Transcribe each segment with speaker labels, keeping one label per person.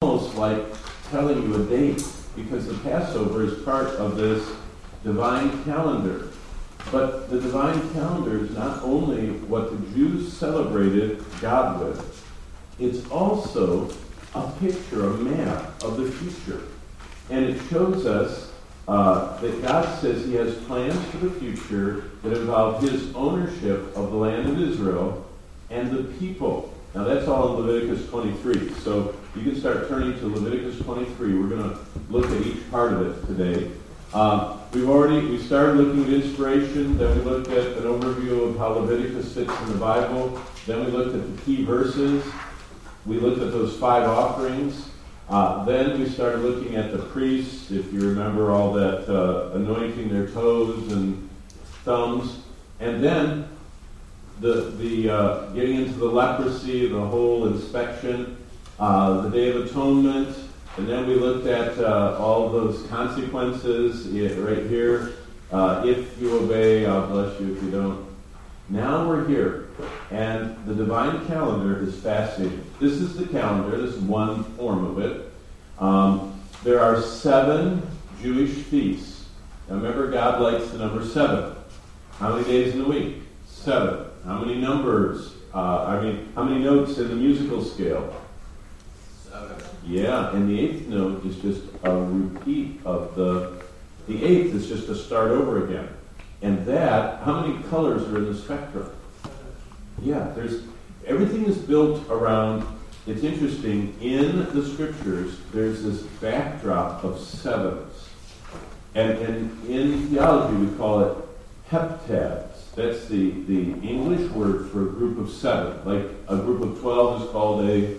Speaker 1: almost like telling you a date, because the Passover is part of this divine calendar. But the divine calendar is not only what the Jews celebrated God with, it's also a picture, a map of the future. And it shows us that God says he has plans for the future that involve his ownership of the land of Israel and the people. Now that's all in Leviticus 23. So you can start turning to Leviticus 23. We're going to look at each part of it today. We started looking at inspiration, then we looked at an overview of how Leviticus fits in the Bible, then we looked at the key verses, we looked at those 5 offerings, then we started looking at the priests, if you remember all that anointing their toes and thumbs, and then the getting into the leprosy, the whole inspection, the Day of Atonement, and then we looked at all of those consequences right here. If you obey, I'll bless you. If you don't. Now we're here. And the divine calendar is fascinating. This is the calendar. This is one form of it. There are 7 Jewish feasts. Now remember, God likes the number 7. How many days in the week? 7. How many numbers? How many notes in the musical scale? 7. Yeah, and the 8th note is just a repeat of the 8th is just a start over again. And that, how many colors are in the spectrum? Yeah, everything is built around, it's interesting, in the scriptures, there's this backdrop of 7s. And in theology, we call it heptads. That's the English word for a group of 7. Like a group of 12 is called a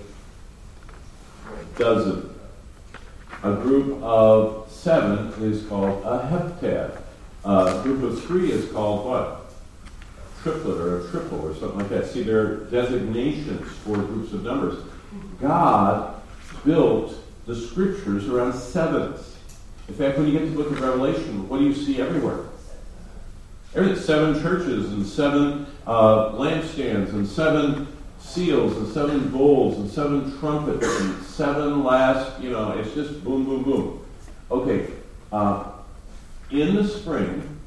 Speaker 1: dozen. A group of 7 is called a heptad. A group of 3 is called what? Triplet or a triple or something like that. See, there are designations for groups of numbers. God built the scriptures around 7s. In fact, when you get to the book of Revelation, what do you see everywhere? 7 churches and 7 lampstands and 7 seals and 7 bowls and 7 trumpets and 7 last, it's just boom, boom, boom. Okay, in the spring,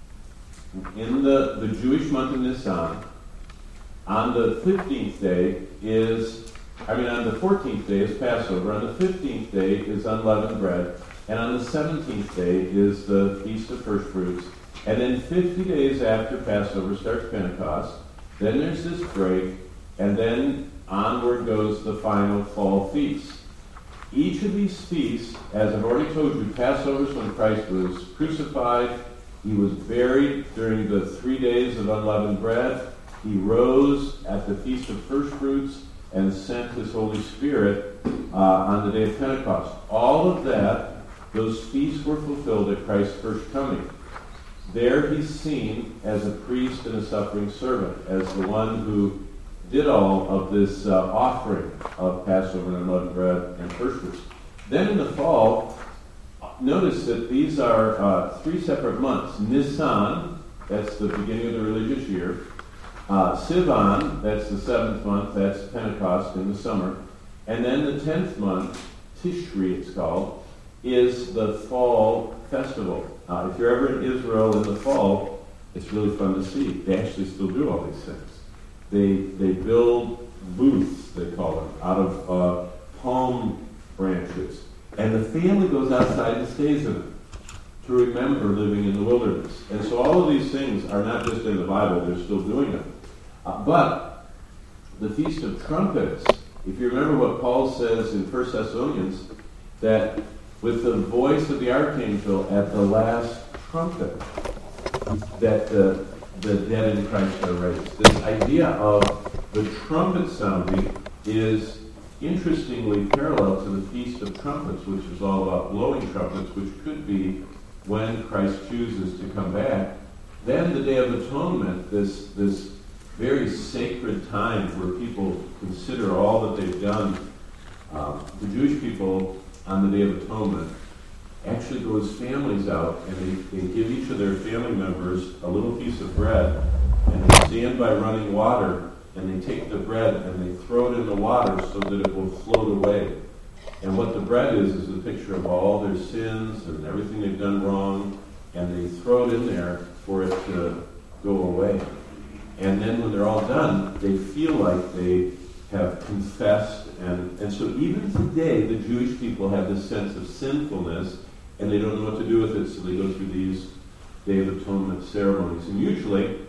Speaker 1: in the Jewish month of Nisan, on the 15th day on the 14th day is Passover, on the 15th day is unleavened bread, and on the 17th day is the Feast of First Fruits, and then 50 days after Passover starts Pentecost, then there's this break, and then onward goes the final fall feast. Each of these feasts, as I've already told you, Passover is when Christ was crucified. He was buried during the 3 days of unleavened bread. He rose at the Feast of First Fruits and sent his Holy Spirit on the day of Pentecost. All of that, those feasts were fulfilled at Christ's first coming. There he's seen as a priest and a suffering servant, as the one who did all of this offering of Passover and unleavened bread and first fruits. Then in the fall, notice that these are 3 separate months. Nisan, that's the beginning of the religious year. Sivan, that's the 7th month, that's Pentecost in the summer. And then the 10th month, Tishri it's called, is the fall festival. If you're ever in Israel in the fall, it's really fun to see. They actually still do all these things. They build booths, they call them, out of palm branches. And the family goes outside and stays in them to remember living in the wilderness. And so all of these things are not just in the Bible, they're still doing them. But the Feast of Trumpets, if you remember what Paul says in 1 Thessalonians, that with the voice of the archangel at the last trumpet, that the dead in Christ are raised. This idea of the trumpet sounding is interestingly parallel to the Feast of Trumpets, which is all about blowing trumpets, which could be when Christ chooses to come back. Then the Day of Atonement, this very sacred time where people consider all that they've done. The Jewish people on the Day of Atonement actually go as families out and they give each of their family members a little piece of bread, and they stand by running water, and they take the bread and they throw it in the water so that it will float away. And what the bread is a picture of all their sins and everything they've done wrong, and they throw it in there for it to go away. And then when they're all done, they feel like they have confessed. And so even today, the Jewish people have this sense of sinfulness, and they don't know what to do with it, so they go through these Day of Atonement ceremonies. And usually,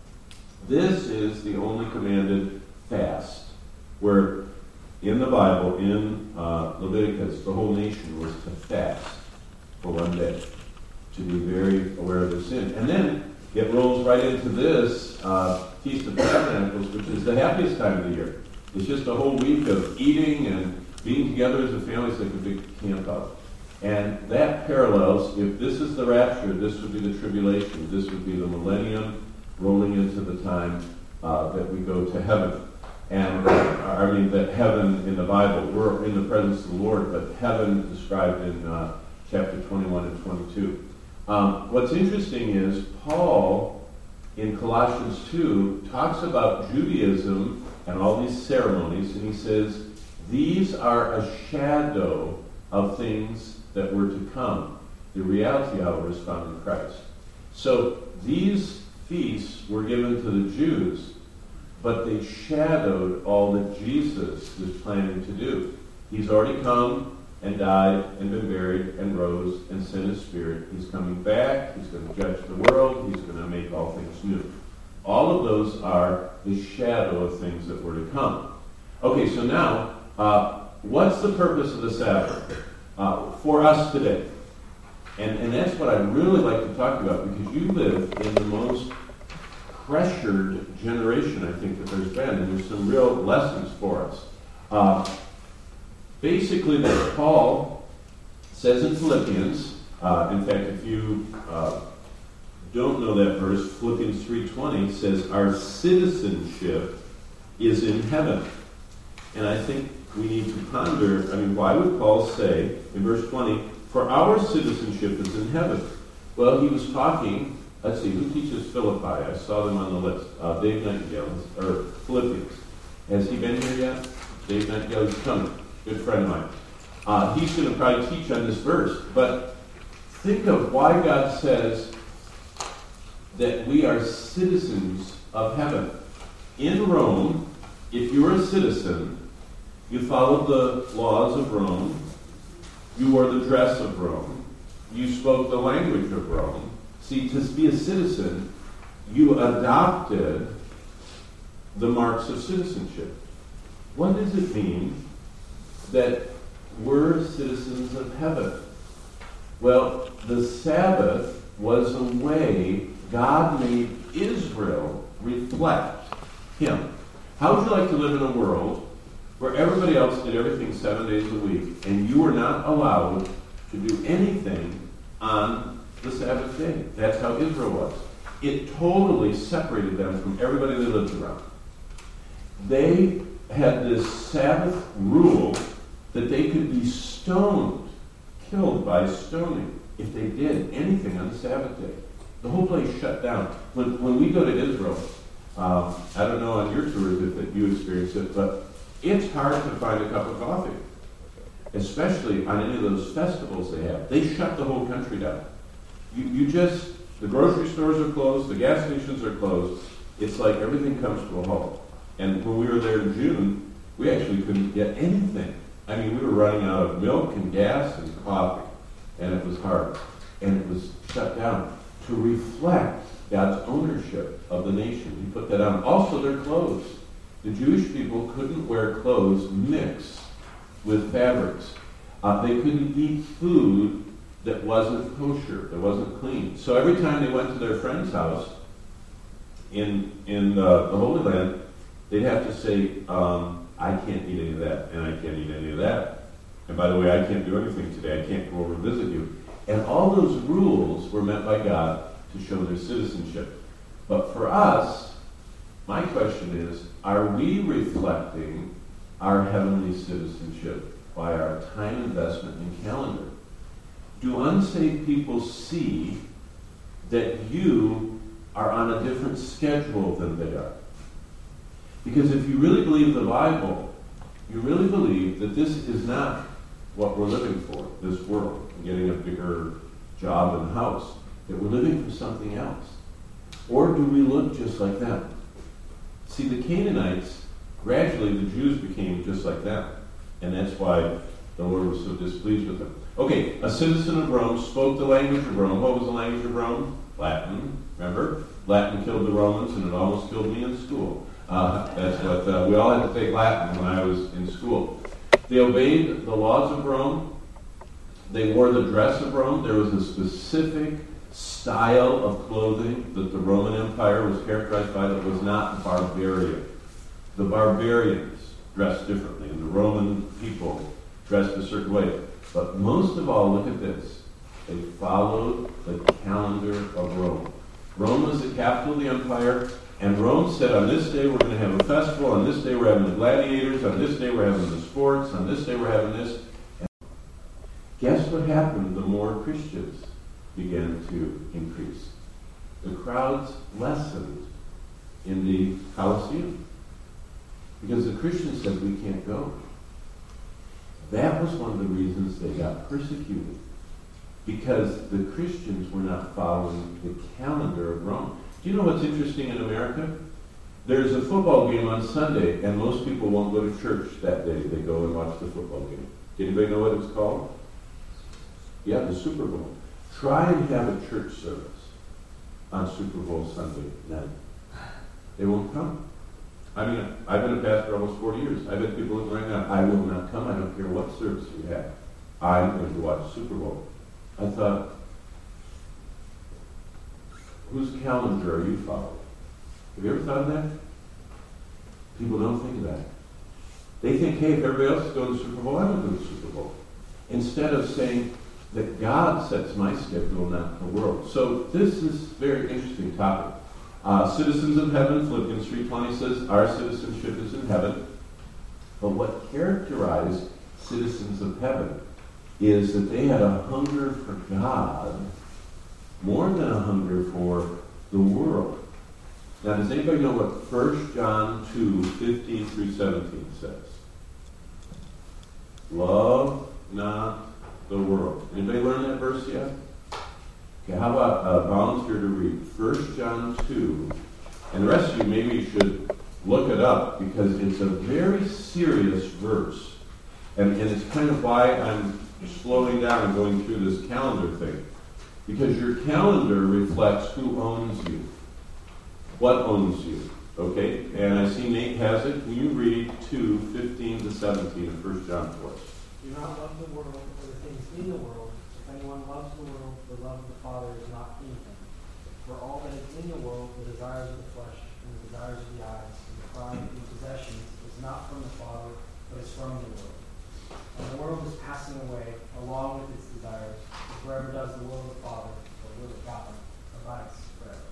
Speaker 1: this is the only commanded fast, where in the Bible, in Leviticus, the whole nation was to fast for one day, to be very aware of their sin. And then it rolls right into this Feast of Tabernacles, which is the happiest time of the year. It's just a whole week of eating and being together as a family. It's like a big camp out. And that parallels, if this is the rapture, this would be the tribulation. This would be the millennium rolling into the time that we go to heaven. And, that heaven in the Bible, we're in the presence of the Lord, but heaven described in chapter 21 and 22. What's interesting is Paul, in Colossians 2, talks about Judaism and all these ceremonies, and he says, these are a shadow of things that were to come. The reality, however, is found in Christ. So these feasts were given to the Jews, but they shadowed all that Jesus was planning to do. He's already come and died and been buried and rose and sent his Spirit. He's coming back. He's going to judge the world. He's going to make all things new. All of those are the shadow of things that were to come. Okay, so now, what's the purpose of the Sabbath for us today? And that's what I'd really like to talk about, because you live in the most pressured generation, I think, that there's been, and there's some real lessons for us. Basically, that Paul says in Philippians, in fact, if you don't know that verse, Philippians 3:20 says, our citizenship is in heaven. And I think we need to ponder, why would Paul say in verse 20, for our citizenship is in heaven? Well, he was talking, let's see, who teaches Philippi? I saw them on the list. Dave Nightingale, or Philippians. Has he been here yet? Dave Nightingale, he's coming. Good friend of mine. He's going to probably teach on this verse. But think of why God says that we are citizens of heaven. In Rome, if you were a citizen, you followed the laws of Rome, you wore the dress of Rome, you spoke the language of Rome. See, to be a citizen, you adopted the marks of citizenship. What does it mean that we're citizens of heaven? Well, the Sabbath was a way God made Israel reflect Him. How would you like to live in a world where everybody else did everything 7 days a week, and you were not allowed to do anything on the Sabbath day? That's how Israel was. It totally separated them from everybody they lived around. They had this Sabbath rule that they could be stoned, killed by stoning, if they did anything on the Sabbath day. The whole place shut down. When we go to Israel, I don't know on your tours if you experience it, but it's hard to find a cup of coffee, especially on any of those festivals they have. They shut the whole country down. The grocery stores are closed, the gas stations are closed. It's like everything comes to a halt. And when we were there in June, we actually couldn't get anything. We were running out of milk and gas and coffee, and it was hard. And it was shut down to reflect God's ownership of the nation. He put that on. Also, their clothes. The Jewish people couldn't wear clothes mixed with fabrics. They couldn't eat food that wasn't kosher, that wasn't clean. So every time they went to their friend's house in the Holy Land, they'd have to say, I can't eat any of that, and I can't eat any of that. And by the way, I can't do anything today. I can't go over and visit you. And all those rules were meant by God to show their citizenship. But for us, my question is, are we reflecting our heavenly citizenship by our time investment and calendar? Do unsaved people see that you are on a different schedule than they are? Because if you really believe the Bible, you really believe that this is not what we're living for, this world, and getting a bigger job and house, that we're living for something else? Or do we look just like them? See, the Canaanites, gradually the Jews became just like them. And that's why the Lord was so displeased with them. Okay, a citizen of Rome spoke the language of Rome. What was the language of Rome? Latin, remember? Latin killed the Romans, and it almost killed me in school. That's what we all had to take Latin when I was in school. They obeyed the laws of Rome. They wore the dress of Rome. There was a specific style of clothing that the Roman Empire was characterized by that was not barbarian. The barbarians dressed differently, and the Roman people dressed a certain way. But most of all, look at this. They followed the calendar of Rome. Rome was the capital of the empire, and Rome said, on this day we're going to have a festival, on this day we're having the gladiators, on this day we're having the sports, on this day we're having this. And guess what happened the more Christians began to increase? The crowds lessened in the Colosseum because the Christians said, we can't go. That was one of the reasons they got persecuted, because the Christians were not following the calendar of Rome. Do you know what's interesting in America? There's a football game on Sunday, and most people won't go to church that day. They go and watch the football game. Anybody know what it's called? Yeah, the Super Bowl. Try and have a church service on Super Bowl Sunday night. They won't come. I mean, I've been a pastor almost 40 years. I've had people right now, I will not come. I don't care what service you have. I'm going to watch Super Bowl. I thought, whose calendar are you following? Have you ever thought of that? People don't think of that. They think, hey, if everybody else is going to the Super Bowl, I want to go to the Super Bowl. Instead of saying that God sets my schedule, not the world. So this is a very interesting topic. Citizens of heaven, Philippians 3:20 says, our citizenship is in heaven. But what characterized citizens of heaven is that they had a hunger for God more than a hunger for the world. Now, does anybody know what 1 John 2:15 through 17 says? Love not the world. Anybody learn that verse yet? Okay, how about a volunteer to read 1 John 2? And the rest of you maybe should look it up, because it's a very serious verse. And it's kind of why I'm slowing down and going through this calendar thing. Because your calendar reflects who owns you. What owns you? Okay? And I see Nate has it. Can you read 2:15 to 17 of 1 John for us?
Speaker 2: Do not love the world or the things in the world. If anyone loves the world, the love of the Father is not in him. For all that is in the world, the desires of the flesh, and the desires of the eyes, and the pride of the possessions, is not from the Father, but is from the world. And the world is passing away, along with its desires. But whoever does the will of the Father, the will of God, abides forever.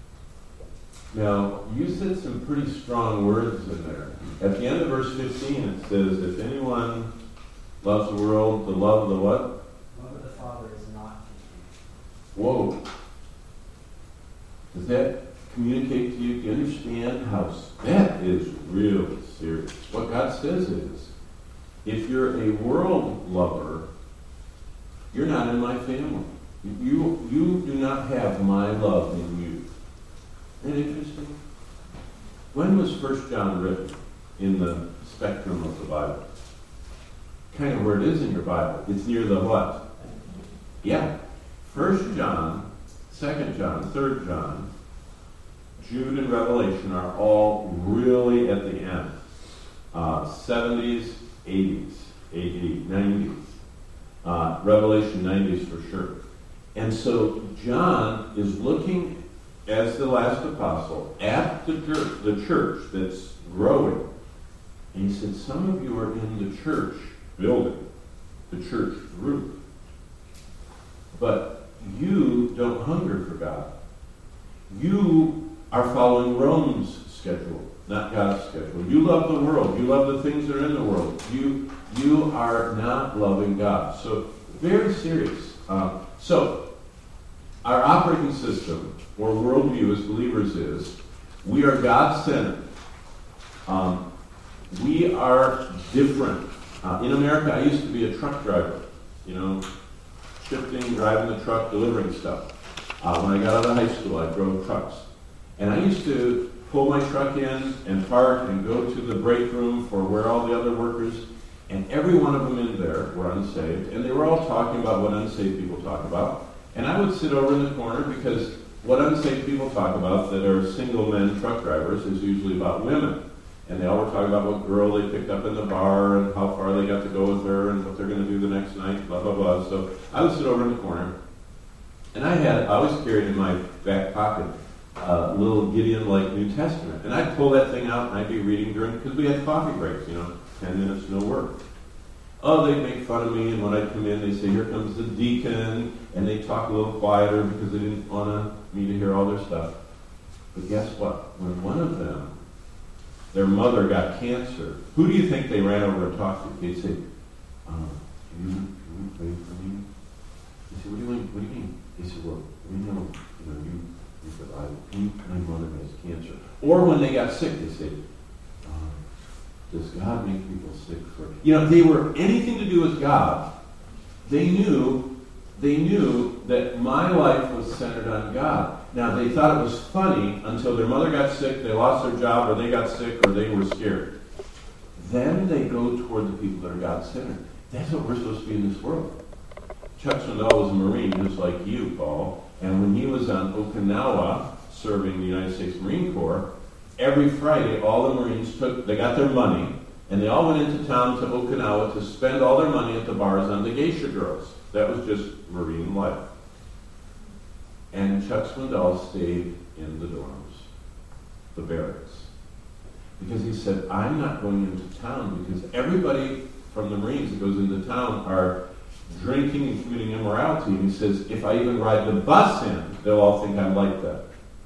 Speaker 1: Now, you said some pretty strong words in there. At the end of verse 15, it says, if anyone loves the world, the love of the what?
Speaker 2: Love of the Father is not in him.
Speaker 1: Whoa. Does that communicate to you? Do you understand how that is really serious? What God says is, if you're a world lover, you're not in my family. You do not have my love in you. Isn't that interesting? When was 1 John written in the spectrum of the Bible? Kind of where it is in your Bible. It's near the what? Yeah. 1 John, 2 John, 3 John, Jude and Revelation are all really at the end. 70s, 80s, 80s, 90s. Revelation 90s for sure. And so John is looking as the last apostle at the church that's growing. And he said, some of you are in the church building, the church group. But you don't hunger for God. You are following Rome's schedule, not God's schedule. You love the world. You love the things that are in the world. You are not loving God. So, very serious. So, our operating system, or worldview as believers is, we are God-centered. We are different In America, I used to be a truck driver, shifting, driving the truck, delivering stuff. When I got out of high school, I drove trucks. And I used to pull my truck in and park and go to the break room for where all the other workers, and every one of them in there were unsaved, and they were all talking about what unsaved people talk about. And I would sit over in the corner because what unsaved people talk about that are single men truck drivers is usually about women. And they all were talking about what girl they picked up in the bar and how far they got to go with her and what they're going to do the next night, blah, blah, blah. So I would sit over in the corner. And I always carried in my back pocket a little Gideon-like New Testament. And I'd pull that thing out and I'd be reading because we had coffee breaks, 10 minutes, no work. Oh, they'd make fun of me, and when I'd come in, they'd say, here comes the deacon, and they'd talk a little quieter because they didn't want me to hear all their stuff. But guess what? When one of them, their mother got cancer, who do you think they ran over and talked to? They'd say, can you pray for me? They said, what do you mean? They said, well, we know, you said, my mother has cancer. Or when they got sick, they said, does God make people sick for? They were anything to do with God. They knew that my life was centered on God. Now, they thought it was funny until their mother got sick, they lost their job, or they got sick, or they were scared. Then they go toward the people that are God-centered. That's what we're supposed to be in this world. Chuck Swindoll was a Marine, just like you, Paul. And when he was on Okinawa, serving the United States Marine Corps, every Friday, all the Marines they got their money, and they all went into town to Okinawa to spend all their money at the bars on the geisha girls. That was just Marine life. And Chuck Swindoll stayed in the dorms, the barracks. Because he said, I'm not going into town because everybody from the Marines that goes into town are drinking and committing immorality. And he says, if I even ride the bus in, they'll all think I'm like that.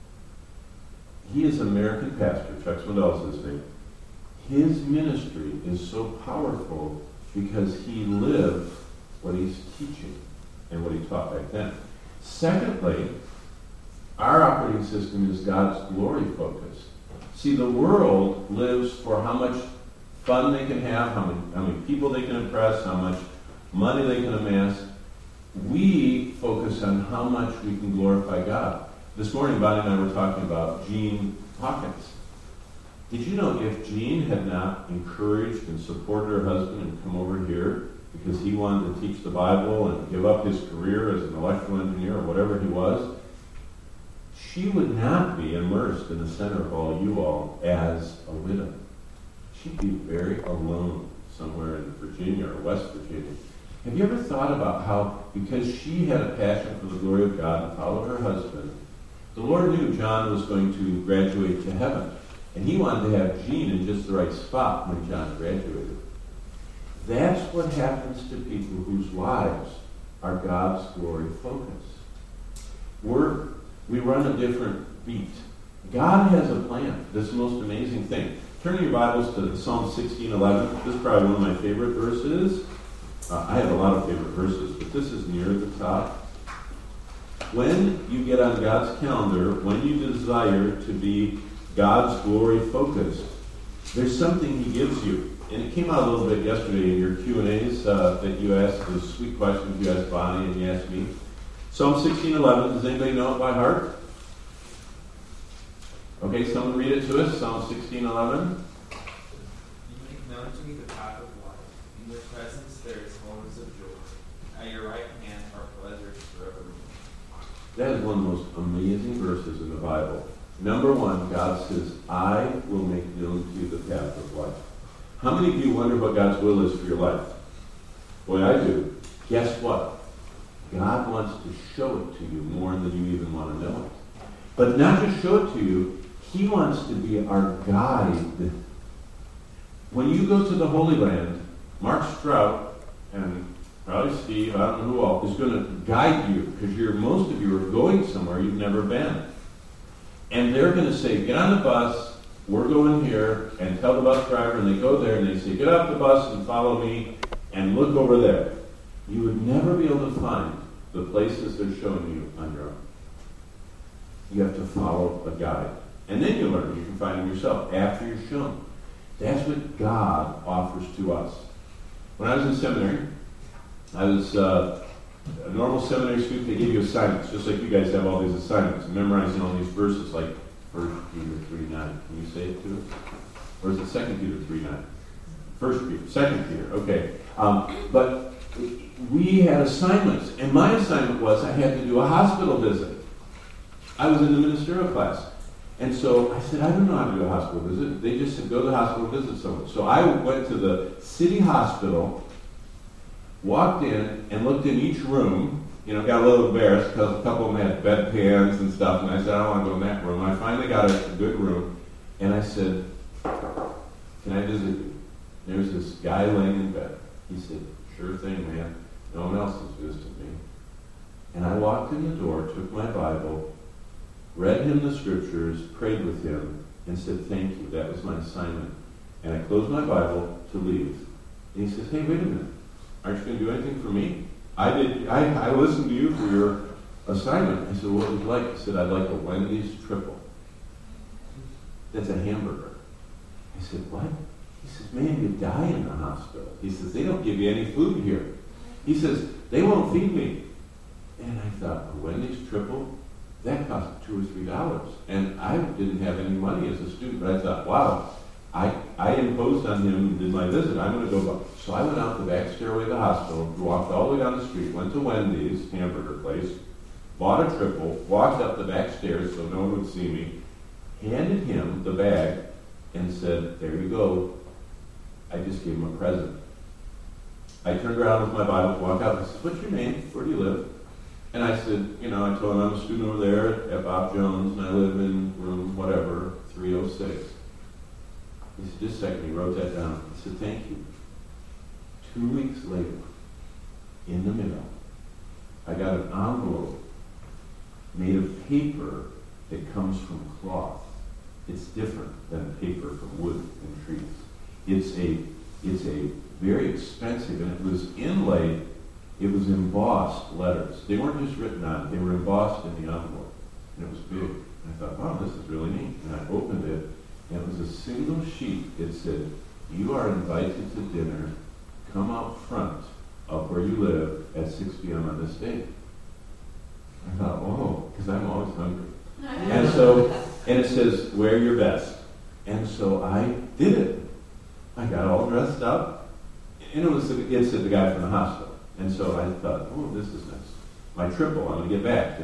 Speaker 1: He is an American pastor. Chuck Swindoll is his name. His ministry is so powerful because he lived what he's teaching and what he taught back then. Secondly, our operating system is God's glory focused. See, the world lives for how much fun they can have, how many people they can impress, how much money they can amass. We focus on how much we can glorify God. This morning, Bonnie and I were talking about Gene Hawkins. Did you know if Gene had not encouraged and supported her husband and come over here because he wanted to teach the Bible and give up his career as an electrical engineer or whatever he was, she would not be immersed in the center of all you all as a widow. She'd be very alone somewhere in Virginia or West Virginia. Have you ever thought about how, because she had a passion for the glory of God and followed her husband, the Lord knew John was going to graduate to heaven. And he wanted to have Gene in just the right spot when John graduated. That's what happens to people whose lives are God's glory focused. We run a different beat. God has a plan. This is the most amazing thing. Turn your Bibles to Psalm 16:11. This is probably one of my favorite verses. I have a lot of favorite verses, but this is near the top. When you get on God's calendar, when you desire to be God's glory focused, there's something he gives you. And it came out a little bit yesterday in your Q&As that you asked, those sweet questions you asked Bonnie and you asked me. Psalm 16:11, does anybody know it by heart? Okay, someone read it to us, Psalm 16:11.
Speaker 3: You make known to me the path of life. In your presence there is fullness of joy. At your right hand are pleasures forevermore.
Speaker 1: That is one of the most amazing verses in the Bible. Number one, God says, I will make known to you the path of life. How many of you wonder what God's will is for your life? Boy, I do. Guess what? God wants to show it to you more than you even want to know it. But not just show it to you, he wants to be our guide. When you go to the Holy Land, Mark Strout and probably Steve, I don't know who all, is going to guide you because most of you are going somewhere you've never been. And they're going to say, get on the bus, we're going here, and tell the bus driver, and they go there and they say, get off the bus and follow me and look over there. You would never be able to find the places they're showing you on your own. You have to follow a guide. And then you learn. You can find them yourself after you're shown. That's what God offers to us. When I was in seminary, I was a normal seminary student. They give you assignments, just like you guys have all these assignments, memorizing all these verses like 1 Peter 3:9. Can you say it to us? Or is it 2 Peter 3:9? 1 Peter, 2 Peter, okay. But we had assignments, and my assignment was I had to do a hospital visit. I was in the ministerial class. And so I said, I don't know how to do a hospital visit. They just said, go to the hospital, visit someone. So I went to the city hospital, walked in, and looked in each room. Got a little embarrassed because a couple of them had bedpans and stuff. And I said, I don't want to go in that room. I finally got a good room. And I said, can I visit you? There's this guy laying in bed. He said, sure thing, man. No one else has visited me. And I walked in the door, took my Bible, read him the scriptures, prayed with him, and said, thank you. That was my assignment. And I closed my Bible to leave. And he says, hey, wait a minute. Aren't you going to do anything for me? I listened to you for your assignment. I said, what would you like? He said, I'd like a Wendy's triple. That's a hamburger. I said, what? He says, man, you die in the hospital. He says, they don't give you any food here. He says, they won't feed me. And I thought, a Wendy's triple? That cost $2 or $3. And I didn't have any money as a student, but I thought, wow, I imposed on him and did my visit. I'm going to go back. So I went out the back stairway of the hospital, walked all the way down the street, went to Wendy's hamburger place, bought a triple, walked up the back stairs so no one would see me, handed him the bag, and said, there you go. I just gave him a present. I turned around with my Bible, walked out, and I said, what's your name? Where do you live? And I said, I told him I'm a student over there at Bob Jones, and I live in room whatever, 306. He said, just a second, he wrote that down. He said, thank you. 2 weeks later, in the mail, I got an envelope made of paper that comes from cloth. It's different than paper from wood and trees. It's a very expensive, and it was inlaid. It was embossed letters. They weren't just written on, they were embossed in the envelope. And it was big. And I thought, wow, this is really neat. And I opened it, and it was a single sheet. It said, you are invited to dinner. Come out front of where you live at 6 p.m. on this date. I thought, oh, because I'm always hungry. And it says, wear your best. And so I did it. I got all dressed up. And it said the guy from the hospital. And so I thought, oh, this is nice. My triple, I'm going to get back,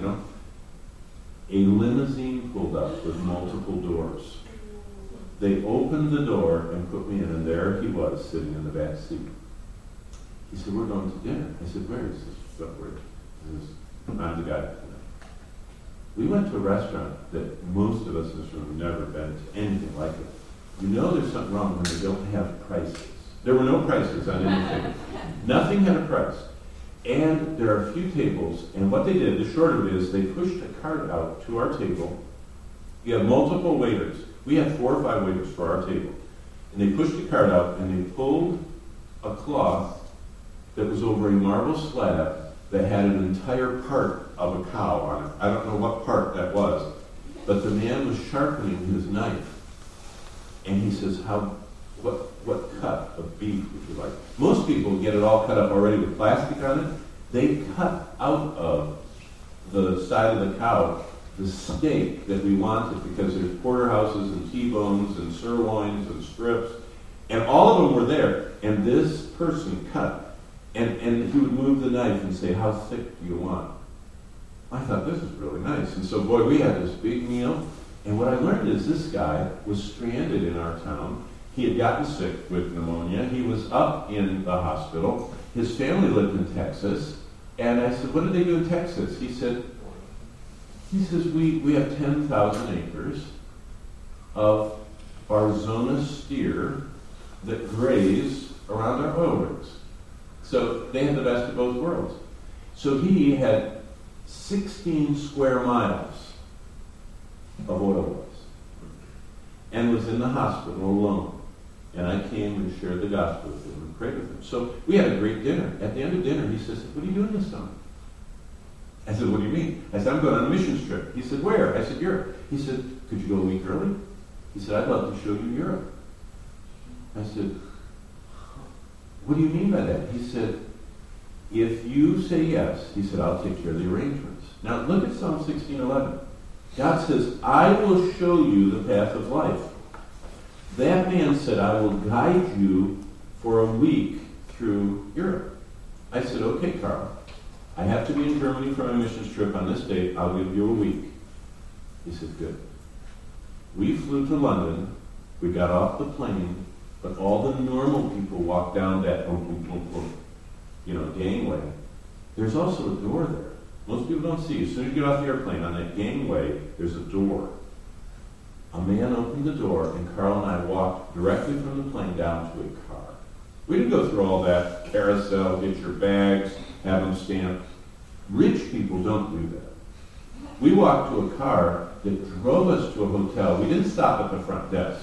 Speaker 1: A limousine pulled up with multiple doors. They opened the door and put me in, and there he was, sitting in the back seat. He said, we're going to dinner. I said, where? He says, where? I'm the guy. We went to a restaurant that most of us in this room have never been to anything like it. There's something wrong when they don't have prices. There were no prices on anything. Nothing had a price. And there are a few tables, and what they did, the short of it is, they pushed a cart out to our table. You have multiple waiters. We had 4 or 5 waiters for our table. And they pushed the cart out, and they pulled a cloth that was over a marble slab that had an entire part of a cow on it. I don't know what part that was, but the man was sharpening his knife. And he says, what cut of beef would you like? Most people get it all cut up already with plastic on it. They cut out of the side of the cow the steak that we wanted, because there's porterhouses and T-bones and sirloins and strips, and all of them were there. And this person cut, and he would move the knife and say, how thick do you want? I thought, this is really nice. And so, boy, we had this big meal. And what I learned is this guy was stranded in our town. He had gotten sick with pneumonia. He was up in the hospital. His family lived in Texas. And I said, what did they do in Texas? He says, we have 10,000 acres of Arizona steer that graze around our oil rigs. So they had the best of both worlds. So he had 16 square miles of oil rigs and was in the hospital alone. And I came and shared the gospel with him and prayed with him. So we had a great dinner. At the end of dinner, he says, what are you doing this summer? I said, what do you mean? I said, I'm going on a missions trip. He said, where? I said, Europe. He said, could you go a week early? He said, I'd love to show you Europe. I said, what do you mean by that? He said, if you say yes, he said, I'll take care of the arrangements. Now look at Psalm 16:11. God says, I will show you the path of life. That man said, I will guide you for a week through Europe. I said, okay, Carl, I have to be in Germany for my missions trip on this date. I'll give you a week. He said, good. We flew to London. We got off the plane, but all the normal people walked down that gangway. There's also a door there. Most people don't see. As soon as you get off the airplane, on that gangway, there's a door. A man opened the door, and Carl and I walked directly from the plane down to a car. We didn't go through all that carousel, get your bags, have them stamped. Rich people don't do that. We walked to a car that drove us to a hotel. We didn't stop at the front desk.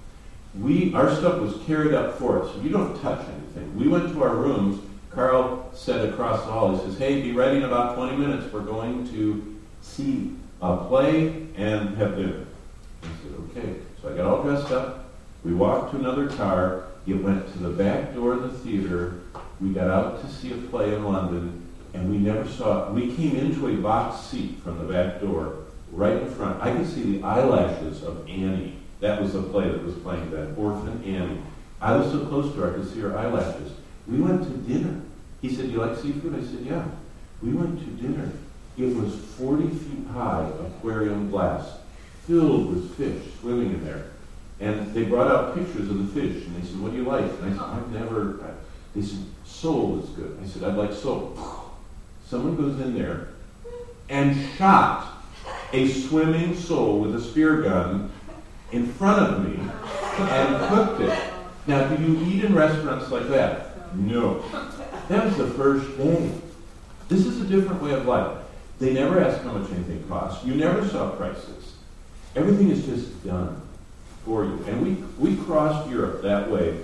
Speaker 1: Our stuff was carried up for us. You don't touch anything. We went to our rooms. Carl said across the hall, he says, hey, be ready in about 20 minutes. We're going to see a play and have dinner. I said, okay. So I got all dressed up. We walked to another car. It went to the back door of the theater. We got out to see a play in London, and we never saw it. We came into a box seat from the back door, right in front. I could see the eyelashes of Annie. That was the play that was playing then, Orphan Annie. I was so close to her, I could see her eyelashes. We went to dinner. He said, you like seafood? I said, yeah. We went to dinner. It was 40 feet high, aquarium glass, filled with fish swimming in there. And they brought out pictures of the fish, and they said, what do you like? And I said, they said, sole is good. I said, I'd like sole. Someone goes in there and shot a swimming sole with a spear gun in front of me and cooked it. Now, do you eat in restaurants like that? No. That was the first day. This is a different way of life. They never ask how much anything costs. You never saw prices. Everything is just done for you. And we crossed Europe that way,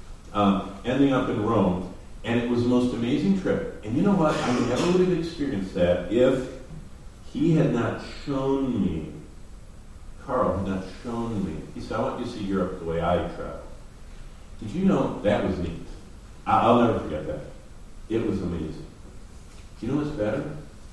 Speaker 1: ending up in Rome, and it was the most amazing trip. And you know what? I never would have experienced that if he had not shown me, Carl had not shown me. He said, I want you to see Europe the way I travel. Did you know that was neat? I'll never forget that. It was amazing. You know what's better?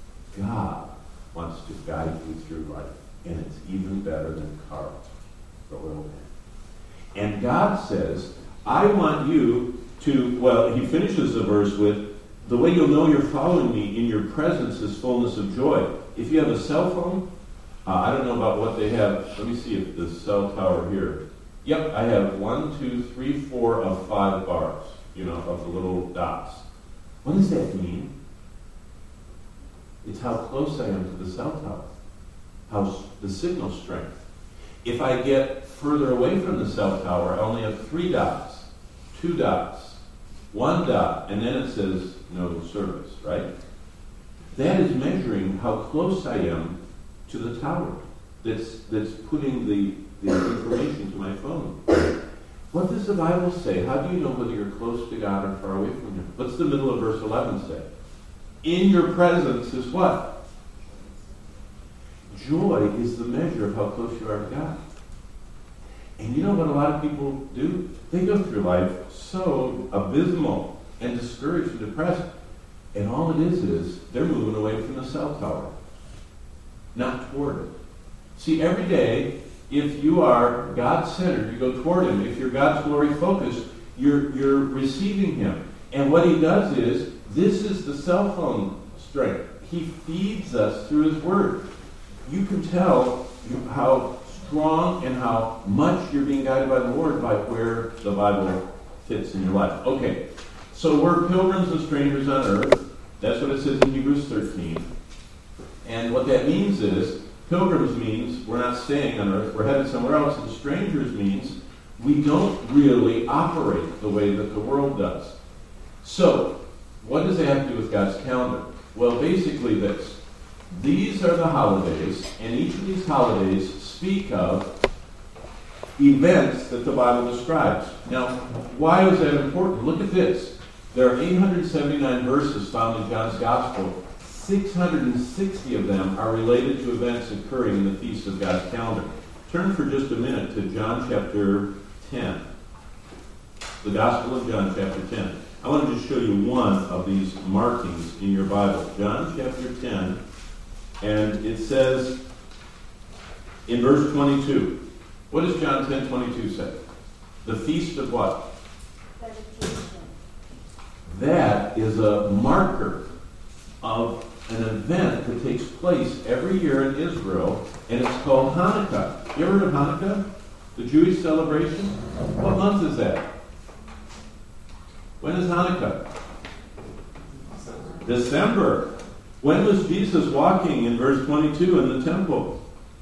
Speaker 1: God wants to guide you through life. And it's even better than Carl, the oil man. And God says, I want you to, well, he finishes the verse with, the way you'll know you're following me in your presence is fullness of joy. If you have a cell phone, I don't know about what they have. Let me see if the cell tower here. Yep, I have 1, 2, 3, 4 of 5 bars, of the little dots. What does that mean? It's how close I am to the cell tower, how the signal strength. If I get further away from the cell tower, I only have 3 dots, 2 dots, 1 dot, and then it says no service, right? That is measuring how close I am to the tower that's putting the information to my phone. What does the Bible say? How do you know whether you're close to God or far away from Him? What's the middle of verse 11 say? In your presence is what? Joy is the measure of how close you are to God. And you know what a lot of people do? They go through life so abysmal and discouraged and depressed. And all it is they're moving away from the cell tower, not toward it. See, every day, if you are God-centered, you go toward Him. If you're God's glory-focused, you're receiving Him. And what He does is, this is the cell phone strength. He feeds us through His Word. You can tell how strong and how much you're being guided by the Lord by where the Bible fits in your life. Okay, so we're pilgrims and strangers on earth. That's what it says in Hebrews 13. And what that means is, pilgrims means we're not staying on earth, we're headed somewhere else, and strangers means we don't really operate the way that the world does. So, what does that have to do with God's calendar? Well, basically this. These are the holidays, and each of these holidays speak of events that the Bible describes. Now, why is that important? Look at this. There are 879 verses found in John's Gospel. 660 of them are related to events occurring in the feast of God's calendar. Turn for just a minute to John chapter 10. The Gospel of John chapter 10. I want to just show you one of these markings in your Bible. John chapter 10, and it says in verse 22. What does John 10:22 say? The feast of what?
Speaker 4: Dedication.
Speaker 1: That is a marker of an event that takes place every year in Israel, and it's called Hanukkah. You ever heard of Hanukkah? The Jewish celebration? What month is that? When is Hanukkah? December. When was Jesus walking in verse 22 in the temple?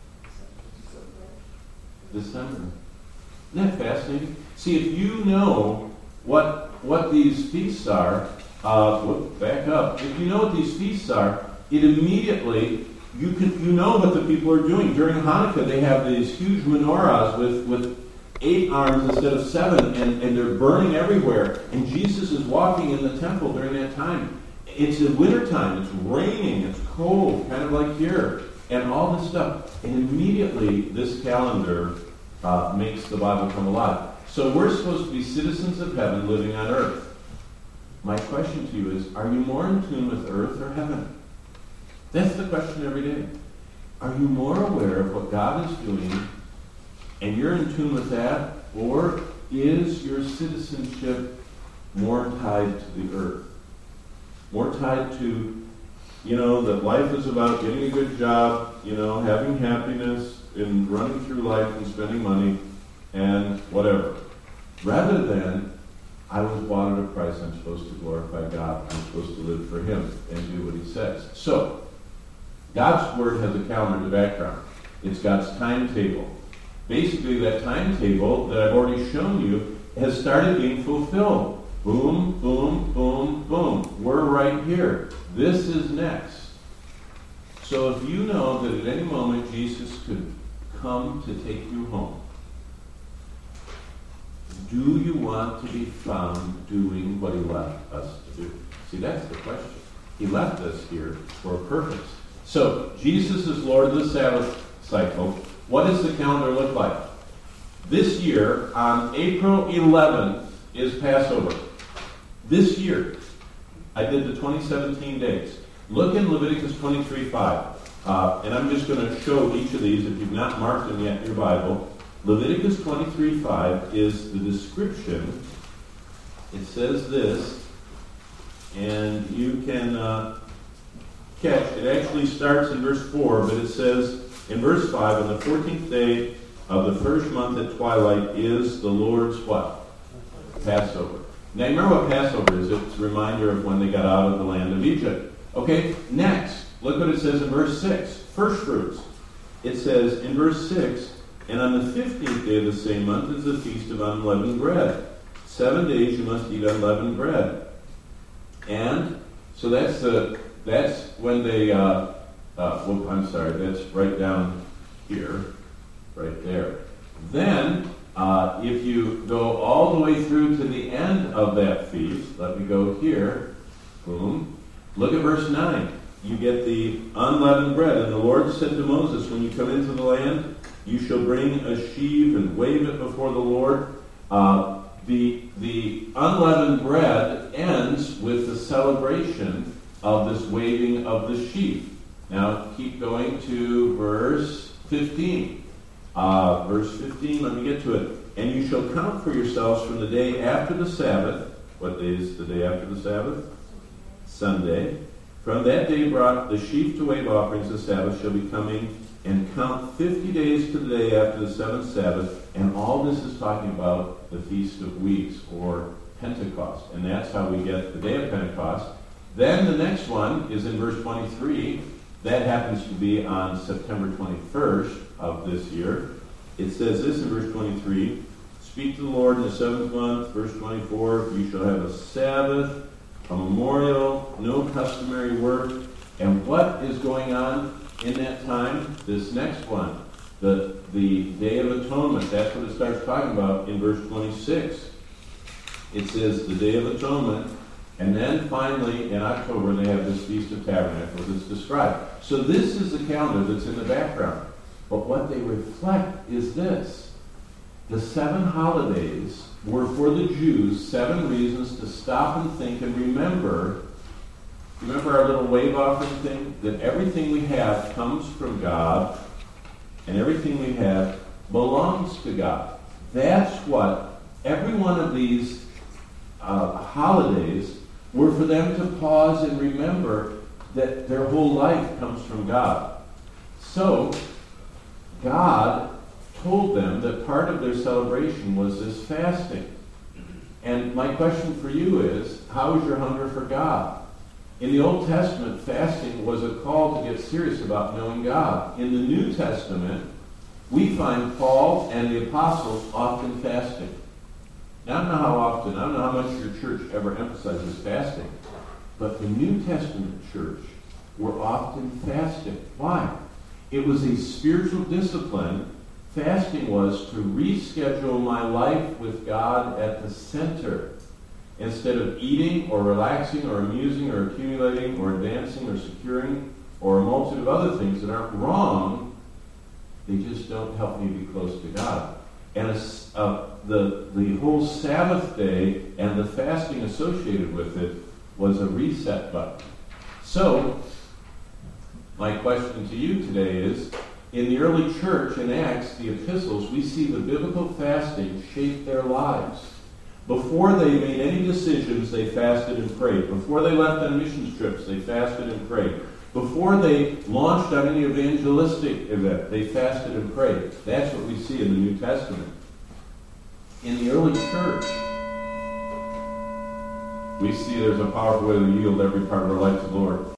Speaker 1: December. Isn't that fascinating? See, if you know what these feasts are, back up. If you know what these feasts are, it immediately you know what the people are doing. During Hanukkah, they have these huge menorahs with 8 arms instead of 7, and they're burning everywhere. And Jesus is walking in the temple during that time. It's in wintertime. It's raining. It's cold, kind of like here, and all this stuff. And immediately, this calendar makes the Bible come alive. So we're supposed to be citizens of heaven living on earth. My question to you is, are you more in tune with earth or heaven? That's the question every day. Are you more aware of what God is doing, and you're in tune with that, or is your citizenship more tied to the earth? More tied to, that life is about getting a good job, having happiness, and running through life and spending money, and whatever. Rather than, I was bought at a price, I'm supposed to glorify God, I'm supposed to live for Him and do what He says. So, God's Word has a calendar in the background. It's God's timetable. Basically, that timetable that I've already shown you has started being fulfilled. Boom, boom, boom, boom. We're right here. This is next. So if you know that at any moment Jesus could come to take you home, do you want to be found doing what He left us to do? See, that's the question. He left us here for a purpose. So, Jesus is Lord of the Sabbath cycle. What does the calendar look like? This year, on April 11th, is Passover. This year, I did the 2017 dates. Look in Leviticus 23:5. And I'm just going to show each of these if you've not marked them yet in your Bible. Leviticus 23:5 is the description. It says this, and you can catch. It actually starts in verse 4, but it says in verse 5, on the 14th day of the first month at twilight is the Lord's what? Passover. Now, you remember what Passover is. It's a reminder of when they got out of the land of Egypt. Okay, next, look what it says in verse 6. First fruits. It says in verse 6, and on the 15th day of the same month is the feast of unleavened bread. 7 days you must eat unleavened bread. And so that's when they, that's right down here, right there. Then, if you go all the way through to the end of that feast, let me go here, boom, look at verse 9. You get the unleavened bread. And the Lord said to Moses, when you come into the land, you shall bring a sheaf and wave it before the Lord. The unleavened bread ends with the celebration of this waving of the sheaf. Now, keep going to verse 15. Verse 15, let me get to it. And you shall count for yourselves from the day after the Sabbath. What day is the day after the Sabbath? Sunday. From that day brought the sheaf to wave offerings, the Sabbath shall be coming, and count 50 days to the day after the seventh Sabbath. And all this is talking about the Feast of Weeks, or Pentecost. And that's how we get the day of Pentecost. Then the next one is in verse 23. That happens to be on September 21st of this year. It says this in verse 23, speak to the Lord in the seventh month, verse 24, you shall have a Sabbath, a memorial, no customary work. And what is going on in that time? This next one, the Day of Atonement. That's what it starts talking about in verse 26. It says the Day of Atonement, and then finally in October they have this Feast of Tabernacles that's described. So this is the calendar that's in the background. But what they reflect is this. the 7 holidays were for the Jews 7 reasons to stop and think and remember. Remember our little wave offering thing? That everything we have comes from God, and everything we have belongs to God. That's what every one of these holidays were for them to pause and remember that their whole life comes from God. So, God told them that part of their celebration was this fasting. And my question for you is, how is your hunger for God? In the Old Testament, fasting was a call to get serious about knowing God. In the New Testament, we find Paul and the apostles often fasting. Now, I don't know how often, I don't know how much your church ever emphasizes fasting, but the New Testament church were often fasting. Why? It was a spiritual discipline. Fasting was to reschedule my life with God at the center. Instead of eating or relaxing or amusing or accumulating or advancing or securing or a multitude of other things that aren't wrong, they just don't help me be close to God. And the whole Sabbath day and the fasting associated with it was a reset button. So, my question to you today is, in the early church, in Acts, the epistles, we see the biblical fasting shape their lives. Before they made any decisions, they fasted and prayed. Before they left on missions trips, they fasted and prayed. Before they launched on any evangelistic event, they fasted and prayed. That's what we see in the New Testament. In the early church, we see there's a powerful way to yield every part of our life to the Lord.